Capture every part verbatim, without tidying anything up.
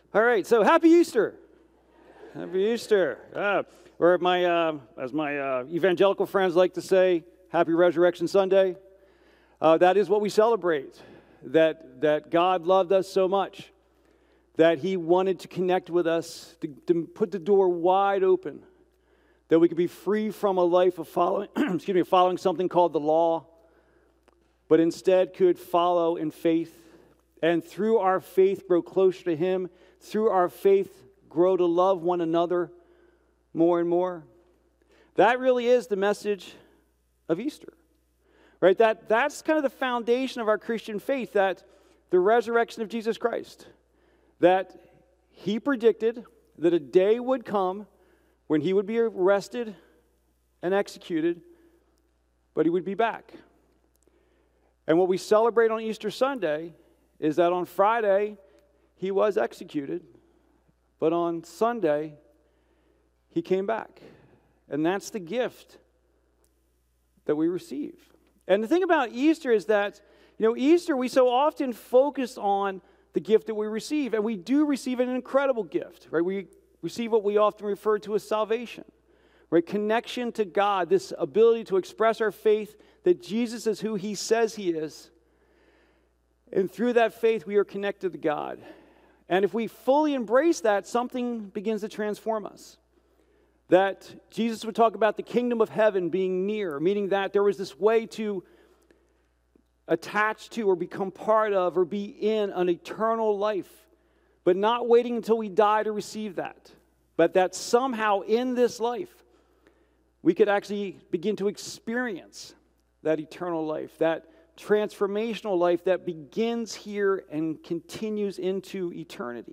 All right, so happy Easter. Happy Easter. Uh, or my, uh, as my uh, evangelical friends like to say, happy Resurrection Sunday. Uh, that is what we celebrate, that, that God loved us so much, that he wanted to connect with us, to, to put the door wide open, that we could be free from a life of following, excuse me, following something called the law, but instead could follow in faith, and through our faith grow closer to him, through our faith grow to love one another more and more. That really is the message of Easter, right? That, that's kind of the foundation of our Christian faith, that the resurrection of Jesus Christ, that he predicted that a day would come when he would be arrested and executed, but he would be back. And what we celebrate on Easter Sunday is that on Friday, he was executed, but on Sunday, he came back. And that's the gift that we receive. And the thing about Easter is that, you know, Easter, we so often focus on the gift that we receive, and we do receive an incredible gift, right? We receive what we often refer to as salvation, right? Connection to God, this ability to express our faith that Jesus is who he says he is. And through that faith, we are connected to God. And if we fully embrace that, something begins to transform us. That Jesus would talk about the kingdom of heaven being near, meaning that there was this way to attach to or become part of or be in an eternal life, but not waiting until we die to receive that. But that somehow in this life, we could actually begin to experience that eternal life, that transformational life that begins here and continues into eternity.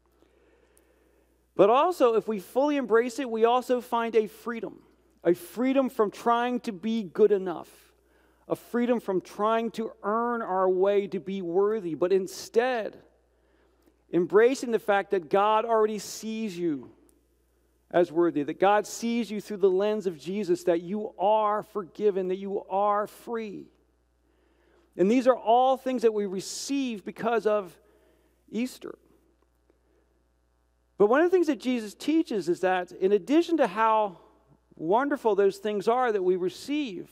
But also, if we fully embrace it, we also find a freedom. A freedom from trying to be good enough. A freedom from trying to earn our way to be worthy. But instead, embracing the fact that God already sees you as worthy. That God sees you through the lens of Jesus. That you are forgiven. That you are free. And these are all things that we receive because of Easter. But one of the things that Jesus teaches is that in addition to how wonderful those things are that we receive,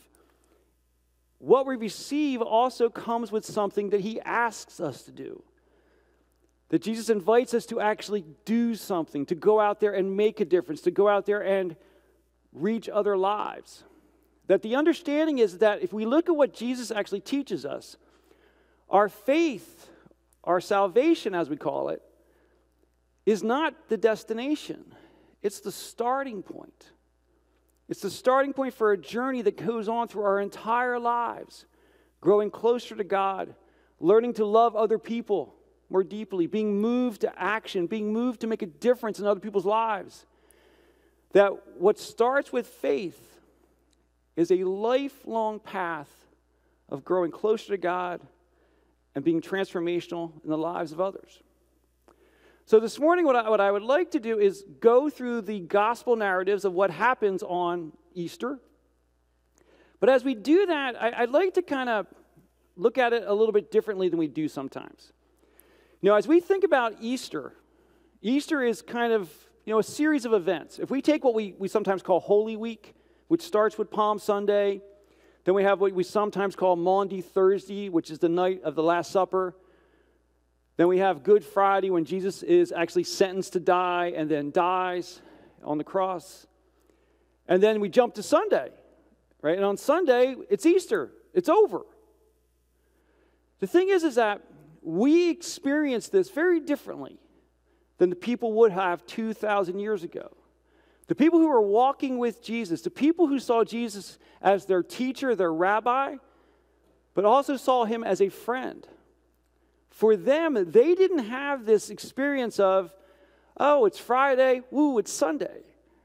what we receive also comes with something that he asks us to do. That Jesus invites us to actually do something, to go out there and make a difference, to go out there and reach other lives. That the understanding is that if we look at what Jesus actually teaches us, our faith, our salvation as we call it, is not the destination. It's the starting point. It's the starting point for a journey that goes on through our entire lives, growing closer to God, learning to love other people more deeply, being moved to action, being moved to make a difference in other people's lives. That what starts with faith is a lifelong path of growing closer to God and being transformational in the lives of others. So this morning, what I, what I would like to do is go through the gospel narratives of what happens on Easter. But as we do that, I, I'd like to kind of look at it a little bit differently than we do sometimes. You know, as we think about Easter, Easter is kind of, you know, a series of events. If we take what we, we sometimes call Holy Week, which starts with Palm Sunday. Then we have what we sometimes call Maundy Thursday, which is the night of the Last Supper. Then we have Good Friday, when Jesus is actually sentenced to die and then dies on the cross. And then we jump to Sunday, right? And on Sunday, it's Easter. It's over. The thing is, is that we experience this very differently than the people would have two thousand years ago. The people who were walking with Jesus, the people who saw Jesus as their teacher, their rabbi, but also saw him as a friend. For them, they didn't have this experience of, oh, it's Friday, woo, it's Sunday.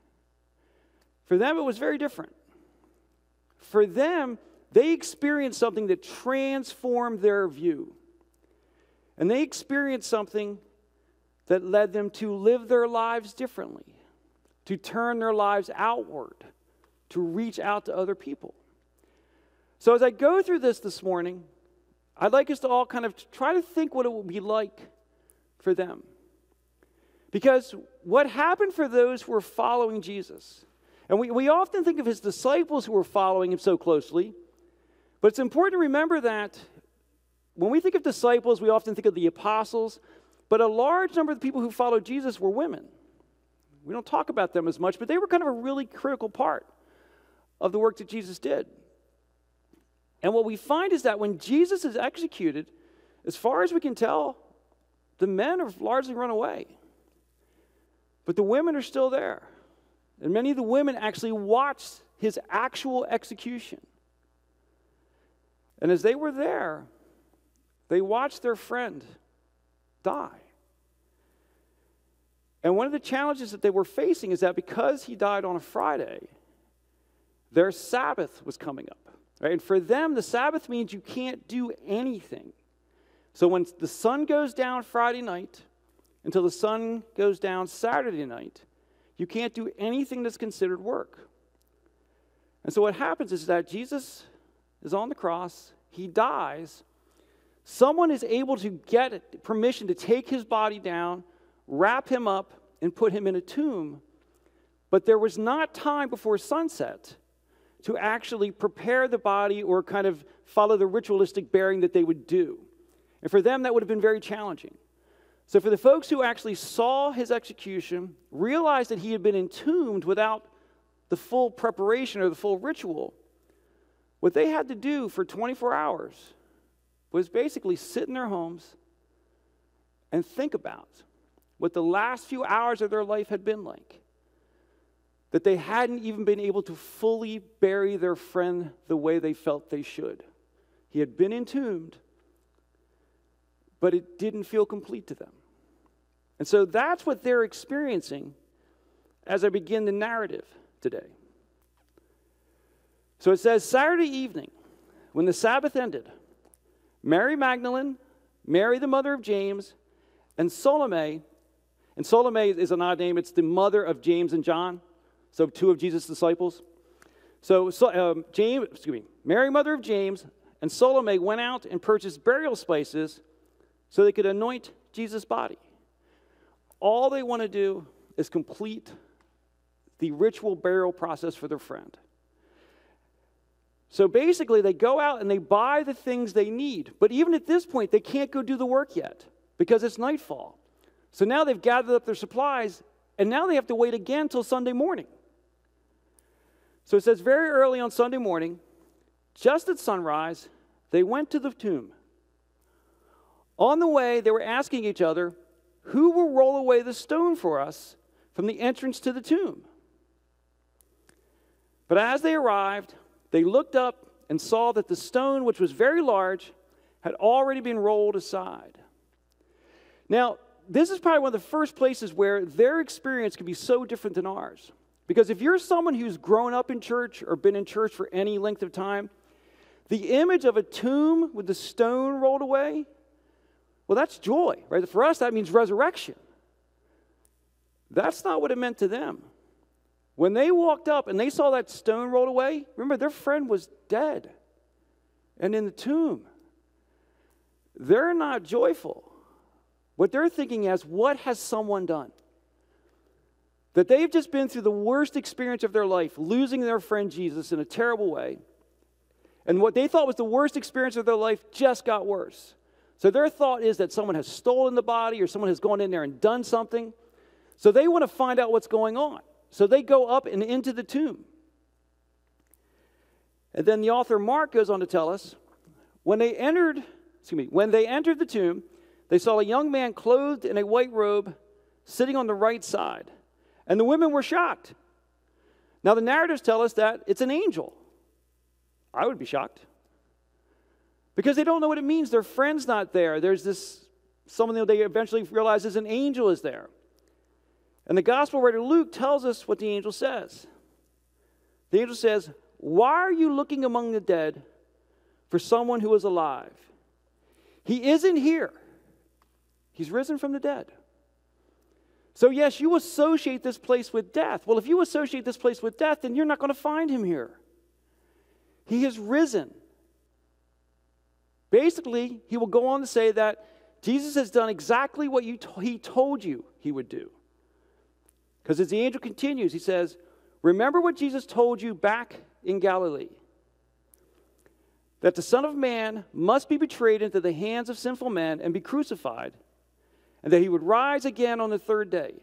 For them, it was very different. For them, they experienced something that transformed their view. And they experienced something that led them to live their lives differently, to turn their lives outward, to reach out to other people. So as I go through this this morning, I'd like us to all kind of try to think what it would be like for them. Because what happened for those who were following Jesus, and we, we often think of his disciples who were following him so closely, but it's important to remember that when we think of disciples, we often think of the apostles, but a large number of the people who followed Jesus were women. We don't talk about them as much, but they were kind of a really critical part of the work that Jesus did. And what we find is that when Jesus is executed, as far as we can tell, the men have largely run away. But the women are still there. And many of the women actually watched his actual execution. And as they were there, they watched their friend die. And one of the challenges that they were facing is that because he died on a Friday, their Sabbath was coming up. Right? And for them, the Sabbath means you can't do anything. So when the sun goes down Friday night until the sun goes down Saturday night, you can't do anything that's considered work. And so what happens is that Jesus is on the cross, he dies, someone is able to get permission to take his body down, wrap him up, and put him in a tomb. But there was not time before sunset to actually prepare the body or kind of follow the ritualistic burying that they would do. And for them, that would have been very challenging. So for the folks who actually saw his execution, realized that he had been entombed without the full preparation or the full ritual, what they had to do for twenty-four hours was basically sit in their homes and think about what the last few hours of their life had been like. That they hadn't even been able to fully bury their friend the way they felt they should. He had been entombed, but it didn't feel complete to them. And so that's what they're experiencing as I begin the narrative today. So it says, Saturday evening, when the Sabbath ended, Mary Magdalene, Mary the mother of James, and Salome, and Salome is an odd name, it's the mother of James and John, so two of Jesus' disciples. So, so um, James, excuse me, Mary, mother of James, and Salome went out and purchased burial spices so they could anoint Jesus' body. All they want to do is complete the ritual burial process for their friend. So basically, they go out and they buy the things they need. But even at this point, they can't go do the work yet because it's nightfall. So now they've gathered up their supplies, and now they have to wait again till Sunday morning. So it says, very early on Sunday morning, just at sunrise, they went to the tomb. On the way, they were asking each other, who will roll away the stone for us from the entrance to the tomb? But as they arrived, they looked up and saw that the stone, which was very large, had already been rolled aside. Now, this is probably one of the first places where their experience can be so different than ours. Because if you're someone who's grown up in church or been in church for any length of time, the image of a tomb with the stone rolled away, well, that's joy, right? For us, that means resurrection. That's not what it meant to them. When they walked up and they saw that stone rolled away, remember, their friend was dead and in the tomb. They're not joyful. What they're thinking is, what has someone done? That they've just been through the worst experience of their life, losing their friend Jesus in a terrible way. And what they thought was the worst experience of their life just got worse. So their thought is that someone has stolen the body or someone has gone in there and done something. So they want to find out what's going on. So they go up and into the tomb. And then the author Mark goes on to tell us, when they entered, excuse me, when they entered the tomb, they saw a young man clothed in a white robe sitting on the right side. And the women were shocked. Now the narratives tell us that it's an angel. I would be shocked. Because they don't know what it means. Their friend's not there. There's this, someone that they eventually realize is an angel is there. And the gospel writer Luke tells us what the angel says. The angel says, why are you looking among the dead for someone who is alive? He isn't here. He's risen from the dead. So yes, you associate this place with death. Well, if you associate this place with death, then you're not going to find him here. He has risen. Basically, he will go on to say that Jesus has done exactly what you to- he told you he would do. Because as the angel continues, he says, remember what Jesus told you back in Galilee, that the Son of Man must be betrayed into the hands of sinful men and be crucified, and that he would rise again on the third day.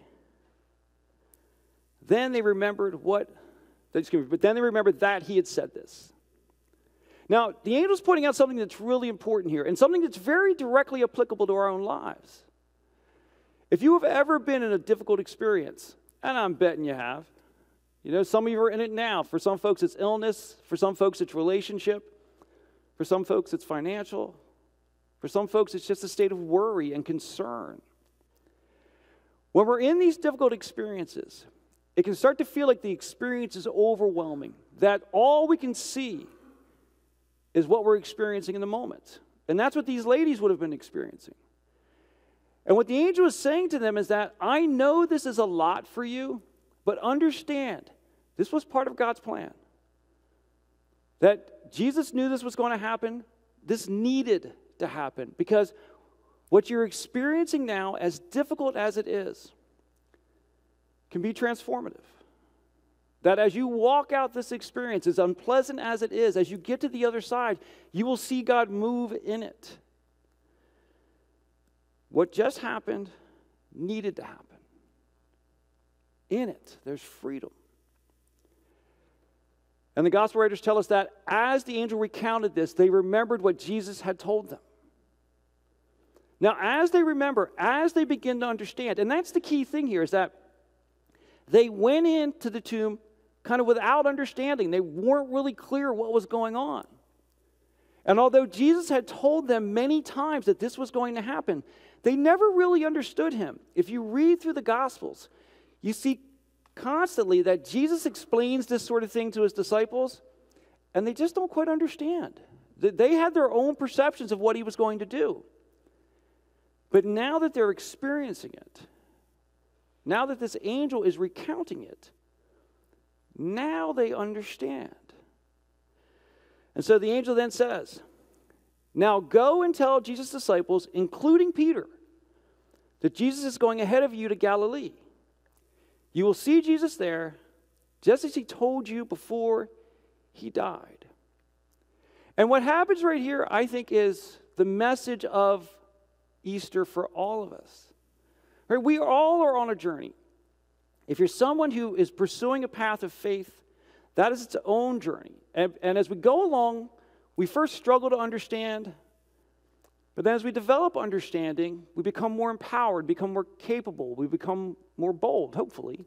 Then they remembered what, excuse me, but then they remembered that he had said this. Now, the angel's pointing out something that's really important here, and something that's very directly applicable to our own lives. If you have ever been in a difficult experience, and I'm betting you have, you know, some of you are in it now. For some folks, it's illness. For some folks, it's relationship. For some folks, it's financial. For some folks, it's just a state of worry and concern. When we're in these difficult experiences, it can start to feel like the experience is overwhelming, that all we can see is what we're experiencing in the moment. And that's what these ladies would have been experiencing. And what the angel is saying to them is that, I know this is a lot for you, but understand, this was part of God's plan. That Jesus knew this was going to happen. This needed to happen, because what you're experiencing now, as difficult as it is, can be transformative. That as you walk out this experience, as unpleasant as it is, as you get to the other side, you will see God move in it. What just happened needed to happen. In it, there's freedom. And the gospel writers tell us that as the angel recounted this, they remembered what Jesus had told them. Now, as they remember, as they begin to understand, and that's the key thing here, is that they went into the tomb kind of without understanding. They weren't really clear what was going on. And although Jesus had told them many times that this was going to happen, they never really understood him. If you read through the Gospels, you see constantly that Jesus explains this sort of thing to his disciples, and they just don't quite understand. They had their own perceptions of what he was going to do. But now that they're experiencing it, now that this angel is recounting it, now they understand. And so the angel then says, now go and tell Jesus' disciples, including Peter, that Jesus is going ahead of you to Galilee. You will see Jesus there, just as he told you before he died. And what happens right here, I think, is the message of Easter for all of us. Right? We all are on a journey. If you're someone who is pursuing a path of faith, that is its own journey. And, and as we go along, we first struggle to understand, but then as we develop understanding, we become more empowered, become more capable, we become more bold, hopefully.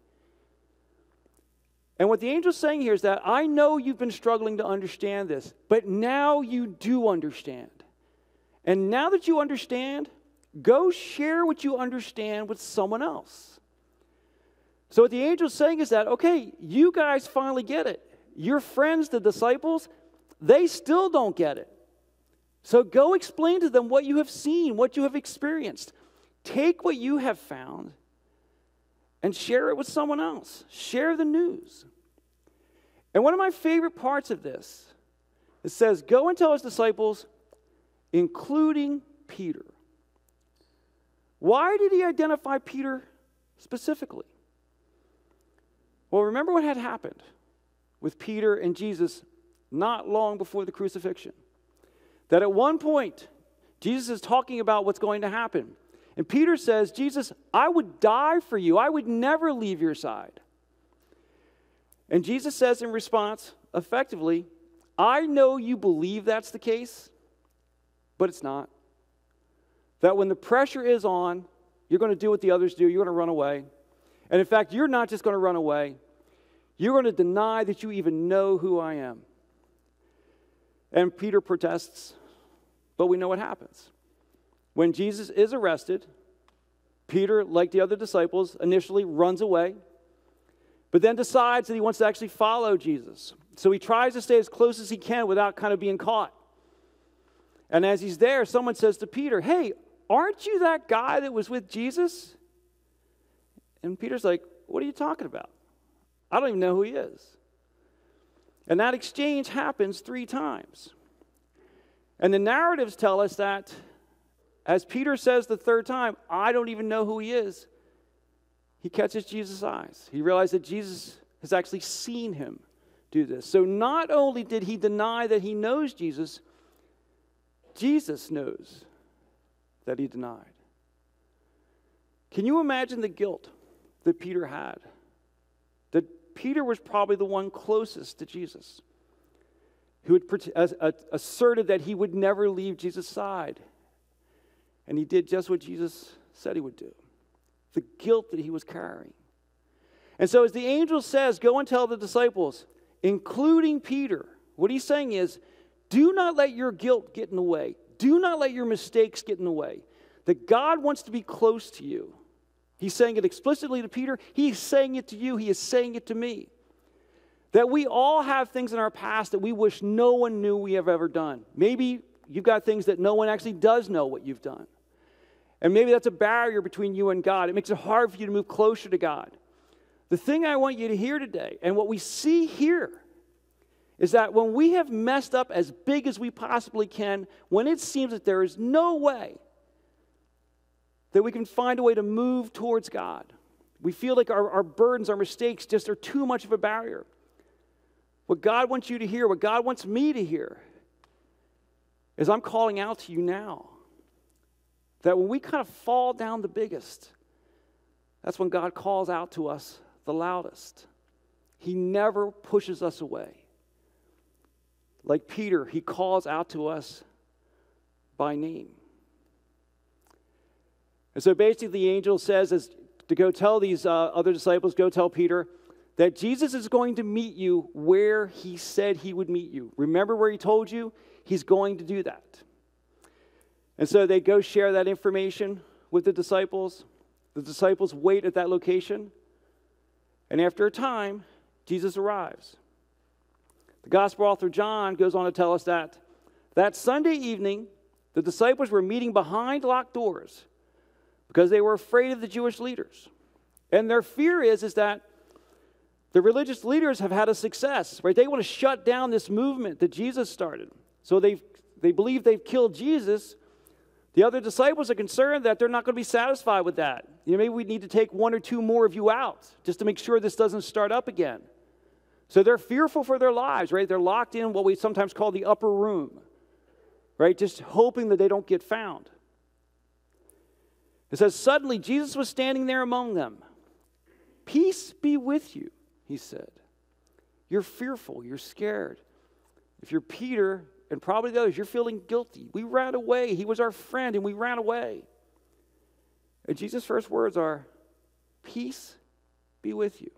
And what the angel's saying here is that I know you've been struggling to understand this, but now you do understand. And now that you understand, go share what you understand with someone else. So what the angel's saying is that, okay, you guys finally get it. Your friends, the disciples, they still don't get it. So go explain to them what you have seen, what you have experienced. Take what you have found and share it with someone else. Share the news. And one of my favorite parts of this, it says, go and tell his disciples, including Peter. Why did he identify Peter specifically? Well, remember what had happened with Peter and Jesus not long before the crucifixion. That at one point, Jesus is talking about what's going to happen. And Peter says, Jesus, I would die for you. I would never leave your side. And Jesus says in response, effectively, I know you believe that's the case, but it's not. That when the pressure is on, you're going to do what the others do. You're going to run away. And in fact, you're not just going to run away. You're going to deny that you even know who I am. And Peter protests, but we know what happens. When Jesus is arrested, Peter, like the other disciples, initially runs away, but then decides that he wants to actually follow Jesus. So he tries to stay as close as he can without kind of being caught. And as he's there, someone says to Peter, hey, aren't you that guy that was with Jesus? And Peter's like, what are you talking about? I don't even know who he is. And that exchange happens three times. And the narratives tell us that as Peter says the third time, I don't even know who he is, he catches Jesus' eyes. He realized that Jesus has actually seen him do this. So not only did he deny that he knows Jesus, Jesus knows that he denied. Can you imagine the guilt that Peter had? That Peter was probably the one closest to Jesus, who had asserted that he would never leave Jesus' side. And he did just what Jesus said he would do. The guilt that he was carrying. And so as the angel says, go and tell the disciples, including Peter, what he's saying is, do not let your guilt get in the way. Do not let your mistakes get in the way. That God wants to be close to you. He's saying it explicitly to Peter. He's saying it to you. He is saying it to me. That we all have things in our past that we wish no one knew we have ever done. Maybe you've got things that no one actually does know what you've done. And maybe that's a barrier between you and God. It makes it hard for you to move closer to God. The thing I want you to hear today, and what we see here, is that when we have messed up as big as we possibly can, when it seems that there is no way that we can find a way to move towards God, we feel like our, our burdens, our mistakes just are too much of a barrier. What God wants you to hear, what God wants me to hear, is I'm calling out to you now. That when we kind of fall down the biggest, that's when God calls out to us the loudest. He never pushes us away. Like Peter, he calls out to us by name. And so basically the angel says is to go tell these uh, other disciples, go tell Peter, that Jesus is going to meet you where he said he would meet you. Remember where he told you? He's going to do that. And so they go share that information with the disciples. The disciples wait at that location. And after a time, Jesus arrives. The gospel author John goes on to tell us that that Sunday evening, the disciples were meeting behind locked doors because they were afraid of the Jewish leaders. And their fear is, is that the religious leaders have had a success, right? They want to shut down this movement that Jesus started. So they they believe they've killed Jesus. The other disciples are concerned that they're not going to be satisfied with that. You know, maybe we need to take one or two more of you out just to make sure this doesn't start up again. So they're fearful for their lives, right? They're locked in what we sometimes call the upper room, right? Just hoping that they don't get found. It says, suddenly Jesus was standing there among them. Peace be with you, he said. You're fearful, you're scared. If you're Peter, and probably the others, you're feeling guilty. We ran away. He was our friend, and we ran away. And Jesus' first words are, peace be with you.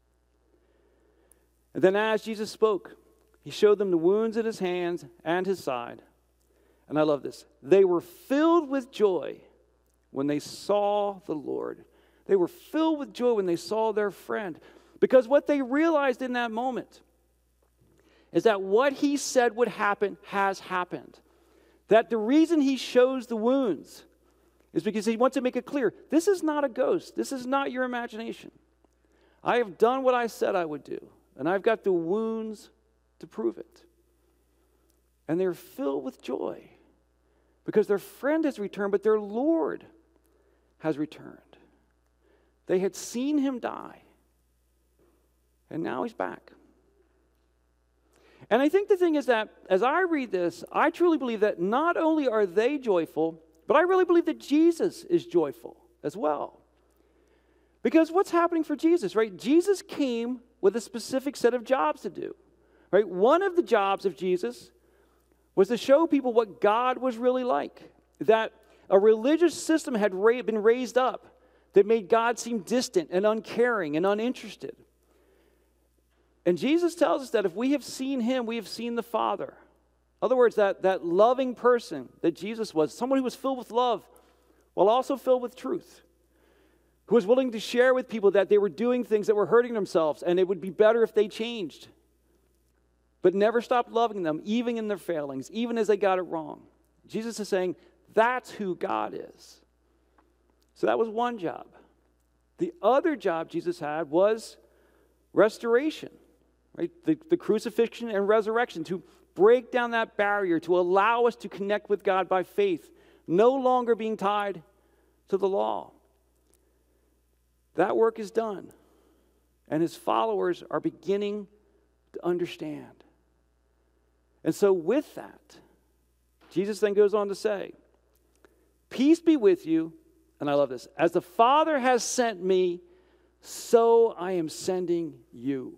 And then as Jesus spoke, he showed them the wounds in his hands and his side. And I love this. They were filled with joy when they saw the Lord. They were filled with joy when they saw their friend. Because what they realized in that moment is that what he said would happen has happened. That the reason he shows the wounds is because he wants to make it clear, this is not a ghost. This is not your imagination. I have done what I said I would do, and I've got the wounds to prove it. And they're filled with joy because their friend has returned, but their Lord has returned. They had seen him die, and now he's back. And I think the thing is that as I read this, I truly believe that not only are they joyful, but I really believe that Jesus is joyful as well. Because what's happening for Jesus, right? Jesus came with a specific set of jobs to do, right? One of the jobs of Jesus was to show people what God was really like. That a religious system had ra- been raised up that made God seem distant and uncaring and uninterested. And Jesus tells us that if we have seen him, we have seen the Father. In other words, that, that loving person that Jesus was, someone who was filled with love, while also filled with truth, who was willing to share with people that they were doing things that were hurting themselves, and it would be better if they changed, but never stopped loving them, even in their failings, even as they got it wrong. Jesus is saying, that's who God is. So that was one job. The other job Jesus had was restoration. Right? The, the crucifixion and resurrection, to break down that barrier, to allow us to connect with God by faith, no longer being tied to the law. That work is done. And his followers are beginning to understand. And so with that, Jesus then goes on to say, peace be with you, and I love this, as the Father has sent me, so I am sending you.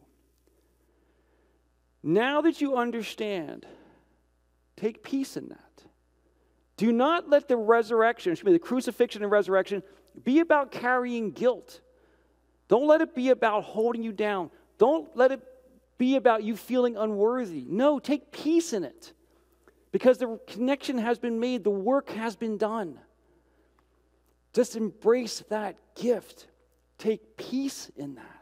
Now that you understand, take peace in that. Do not let the resurrection, excuse me, the crucifixion and resurrection, be about carrying guilt. Don't let it be about holding you down. Don't let it be about you feeling unworthy. No, take peace in it. Because the connection has been made, the work has been done. Just embrace that gift. Take peace in that.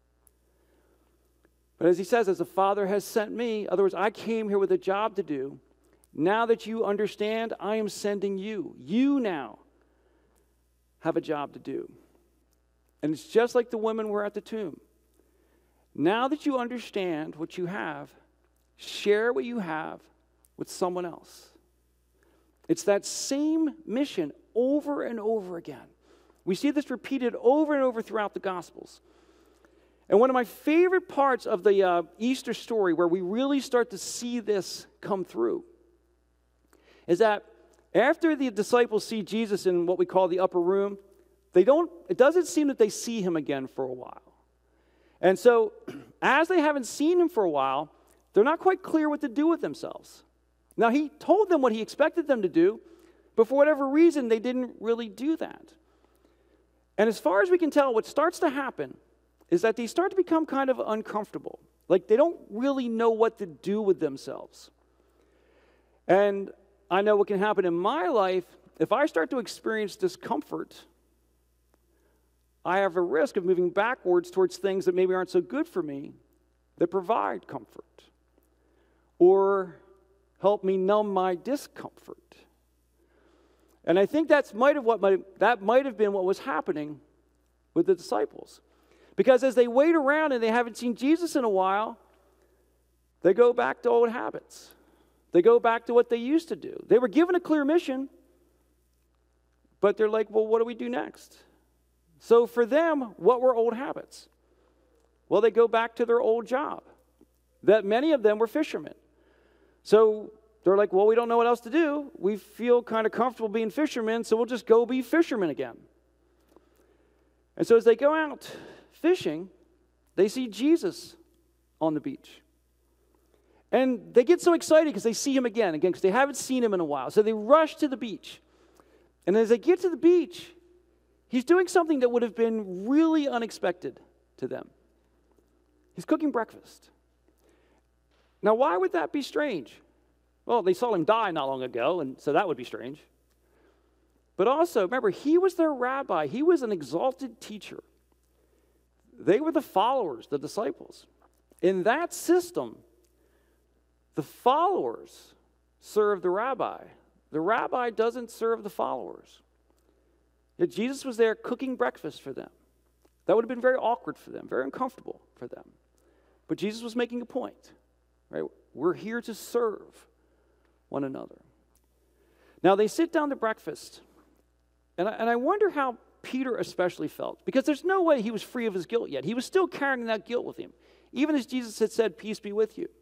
But as he says, as the Father has sent me, in other words, I came here with a job to do. Now that you understand, I am sending you. You now have a job to do. And it's just like the women were at the tomb. Now that you understand what you have, share what you have with someone else. It's that same mission over and over again. We see this repeated over and over throughout the Gospels. And one of my favorite parts of the uh, Easter story, where we really start to see this come through, is that after the disciples see Jesus in what we call the upper room, they don't, it doesn't seem that they see him again for a while. And so, as they haven't seen him for a while, they're not quite clear what to do with themselves. Now, he told them what he expected them to do, but for whatever reason, they didn't really do that. And as far as we can tell, what starts to happen is that they start to become kind of uncomfortable. Like they don't really know what to do with themselves. And I know what can happen in my life. If I start to experience discomfort, I have a risk of moving backwards towards things that maybe aren't so good for me that provide comfort or help me numb my discomfort. And I think that's might have what might, that might have been what was happening with the disciples. Because as they wait around and they haven't seen Jesus in a while, they go back to old habits. They go back to what they used to do. They were given a clear mission, but they're like, well, what do we do next? So for them, what were old habits? Well, they go back to their old job. That many of them were fishermen. So they're like, well, we don't know what else to do. We feel kind of comfortable being fishermen, so we'll just go be fishermen again. And so as they go out fishing, they see Jesus on the beach. And they get so excited because they see him again, again, because they haven't seen him in a while. So they rush to the beach. And as they get to the beach, he's doing something that would have been really unexpected to them. He's cooking breakfast. Now, why would that be strange? Well, they saw him die not long ago, and so that would be strange. But also, remember, he was their rabbi. He was an exalted teacher. They were the followers, the disciples. In that system, the followers serve the rabbi. The rabbi doesn't serve the followers. Yet Jesus was there cooking breakfast for them. That would have been very awkward for them, very uncomfortable for them. But Jesus was making a point. Right? We're here to serve one another. Now, they sit down to breakfast. And I, and I wonder how Peter especially felt. Because there's no way he was free of his guilt yet. He was still carrying that guilt with him. Even as Jesus had said, peace be with you.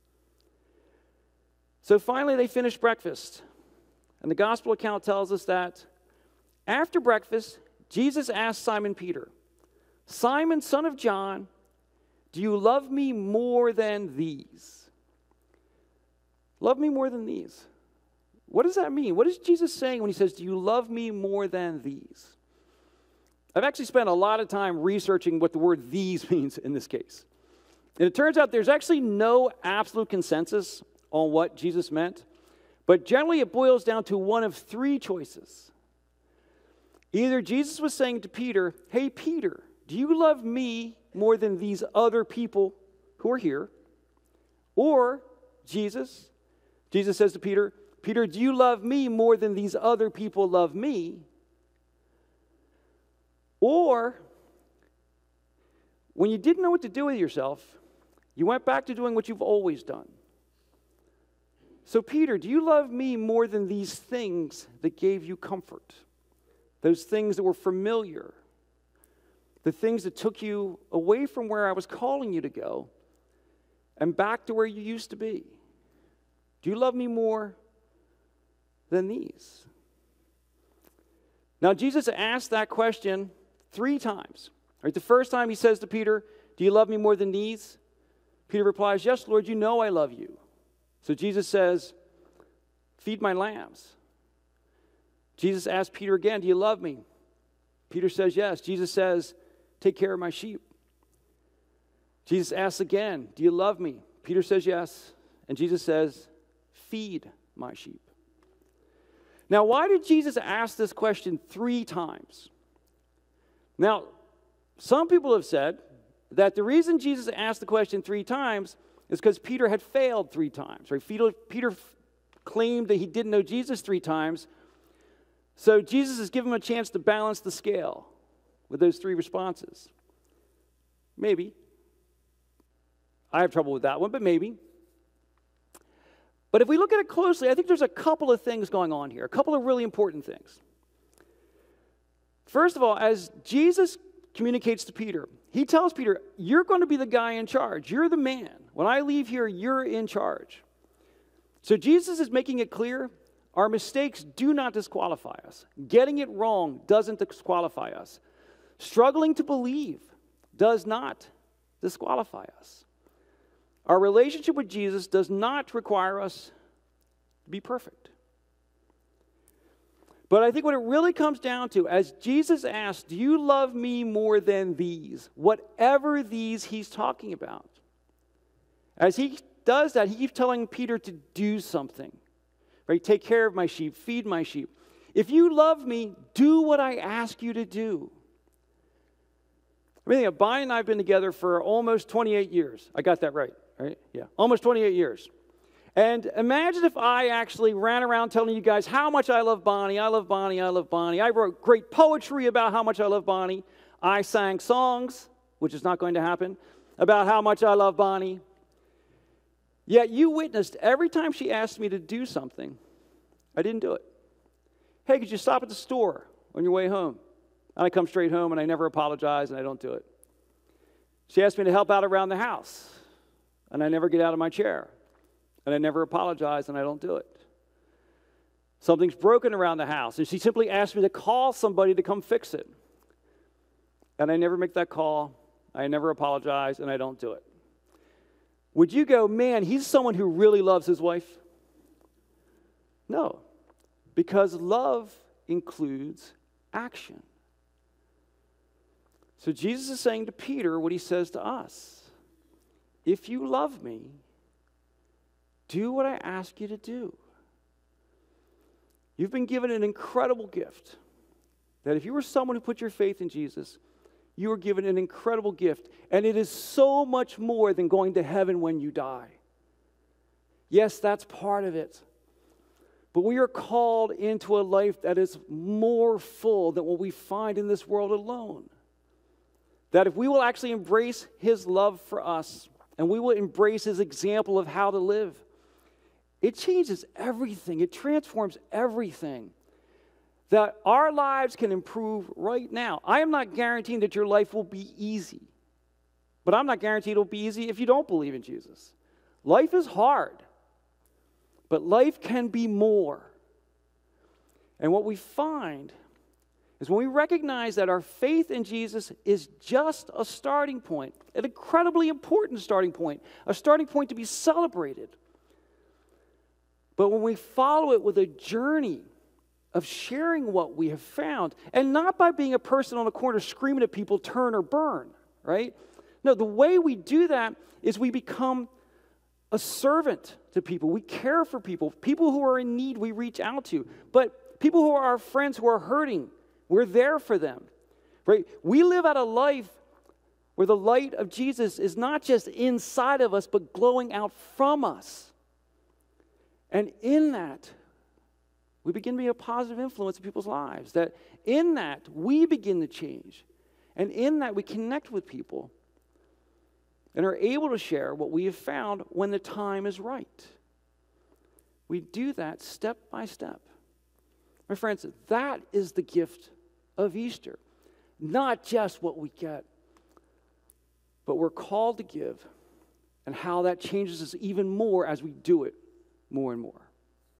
So finally they finished breakfast. And the gospel account tells us that after breakfast, Jesus asked Simon Peter, Simon, son of John, do you love me more than these? Love me more than these. What does that mean? What is Jesus saying when he says, do you love me more than these? I've actually spent a lot of time researching what the word these means in this case. And it turns out there's actually no absolute consensus on what Jesus meant, but generally it boils down to one of three choices. Either Jesus was saying to Peter, hey, Peter, do you love me more than these other people who are here? Or Jesus, Jesus says to Peter, Peter, do you love me more than these other people love me? Or, when you didn't know what to do with yourself, you went back to doing what you've always done. So, Peter, do you love me more than these things that gave you comfort? Those things that were familiar? the things that took you away from where I was calling you to go and back to where you used to be? Do you love me more than these? Now, Jesus asked that question three times. Right? The first time he says to Peter, do you love me more than these? Peter replies, yes, Lord, you know I love you. So Jesus says, feed my lambs. Jesus asks Peter again, do you love me? Peter says, yes. Jesus says, take care of my sheep. Jesus asks again, do you love me? Peter says, yes. And Jesus says, feed my sheep. Now, why did Jesus ask this question three times? Now, some people have said that the reason Jesus asked the question three times is because Peter had failed three times. Right? Peter, Peter claimed that he didn't know Jesus three times, so Jesus has given him a chance to balance the scale with those three responses. Maybe. I have trouble with that one, but maybe. But if we look at it closely, I think there's a couple of things going on here, a couple of really important things. First of all, as Jesus communicates to Peter, he tells Peter, you're going to be the guy in charge. You're the man. When I leave here, you're in charge. So Jesus is making it clear, our mistakes do not disqualify us. Getting it wrong doesn't disqualify us. Struggling to believe does not disqualify us. Our relationship with Jesus does not require us to be perfect. But I think what it really comes down to, as Jesus asks, do you love me more than these? Whatever these he's talking about. As he does that, he keeps telling Peter to do something. Right? Take care of my sheep, feed my sheep. If you love me, do what I ask you to do. I mean, Bonnie and I have been together for almost twenty-eight years. I got that right, right? Yeah, almost twenty-eight years. And imagine if I actually ran around telling you guys how much I love Bonnie, I love Bonnie, I love Bonnie. I wrote great poetry about how much I love Bonnie. I sang songs, which is not going to happen, about how much I love Bonnie. Yet you witnessed every time she asked me to do something, I didn't do it. Hey, could you stop at the store on your way home? And I come straight home and I never apologize and I don't do it. She asked me to help out around the house and I never get out of my chair and I never apologize and I don't do it. Something's broken around the house and she simply asked me to call somebody to come fix it. And I never make that call, I never apologize and I don't do it. Would you go, man, he's someone who really loves his wife? No, because love includes action. So Jesus is saying to Peter what he says to us. If you love me, do what I ask you to do. You've been given an incredible gift. That if you were someone who put your faith in Jesus, you were given an incredible gift. And it is so much more than going to heaven when you die. Yes, that's part of it. But we are called into a life that is more full than what we find in this world alone. That if we will actually embrace his love for us, and we will embrace his example of how to live, it changes everything. It transforms everything. That our lives can improve right now. I am not guaranteeing that your life will be easy. But I'm not guaranteed it'll be easy if you don't believe in Jesus. Life is hard. But life can be more. And what we find is when we recognize that our faith in Jesus is just a starting point, an incredibly important starting point, a starting point to be celebrated. But when we follow it with a journey of sharing what we have found, and not by being a person on the corner screaming at people, turn or burn, right? No, the way we do that is we become a servant to people. We care for people. People who are in need, we reach out to. But people who are our friends who are hurting, we're there for them, right? We live out a life where the light of Jesus is not just inside of us, but glowing out from us. And in that, we begin to be a positive influence in people's lives. That in that, we begin to change. And in that, we connect with people and are able to share what we have found when the time is right. We do that step by step. My friends, that is the gift of Easter. not just what we get, but we're called to give, and how that changes us even more as we do it more and more.